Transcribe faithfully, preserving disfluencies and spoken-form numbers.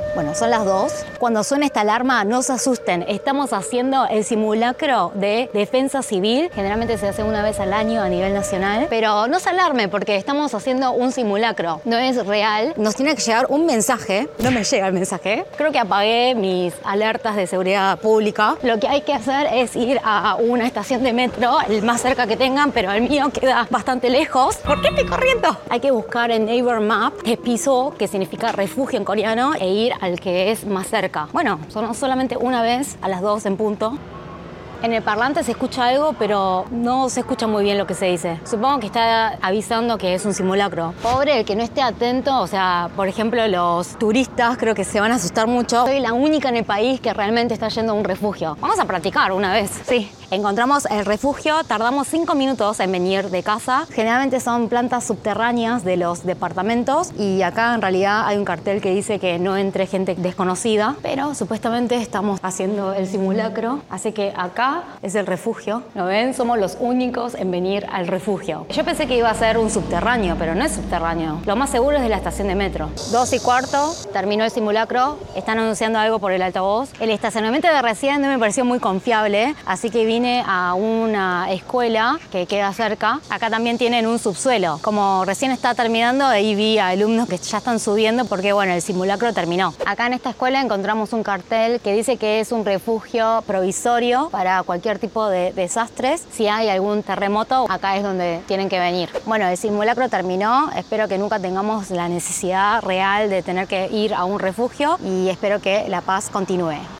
Bueno, son las dos. Cuando suena esta alarma, no se asusten. Estamos haciendo el simulacro de defensa civil. Generalmente se hace una vez al año a nivel nacional. Pero no se alarme porque estamos haciendo un simulacro. No es real. Nos tiene que llegar un mensaje. No me llega el mensaje. Creo que apagué mis alertas de seguridad pública. Lo que hay que hacer es ir a una estación de metro, el más cerca que tengan, pero el mío queda bastante lejos. ¿Por qué estoy corriendo? Hay que buscar en Naver Map, Piso, que significa refugio en coreano, e ir al que es más cerca. Bueno, son solamente una vez a las dos en punto. En el parlante se escucha algo, pero no se escucha muy bien lo que se dice. Supongo que está avisando que es un simulacro. Pobre el que no esté atento, o sea, por ejemplo, los turistas creo que se van a asustar mucho. Soy la única en el país que realmente está yendo a un refugio. Vamos a practicar una vez. Sí. Encontramos el refugio, tardamos cinco minutos en venir de casa. Generalmente son plantas subterráneas de los departamentos y acá en realidad hay un cartel que dice que no entre gente desconocida, pero supuestamente estamos haciendo el simulacro, así que acá es el refugio. ¿Lo ven? Somos los únicos en venir al refugio. Yo pensé que iba a ser un subterráneo, pero no es subterráneo. Lo más seguro es de la estación de metro. Dos y cuarto, terminó el simulacro, están anunciando algo por el altavoz. El estacionamiento de recién no me pareció muy confiable, así que vine Vine a una escuela que queda cerca. Acá también tienen un subsuelo. Como recién está terminando, ahí vi a alumnos que ya están subiendo porque, bueno, el simulacro terminó. Acá en esta escuela encontramos un cartel que dice que es un refugio provisorio para cualquier tipo de desastres. Si hay algún terremoto, acá es donde tienen que venir. Bueno, el simulacro terminó. Espero que nunca tengamos la necesidad real de tener que ir a un refugio y espero que la paz continúe.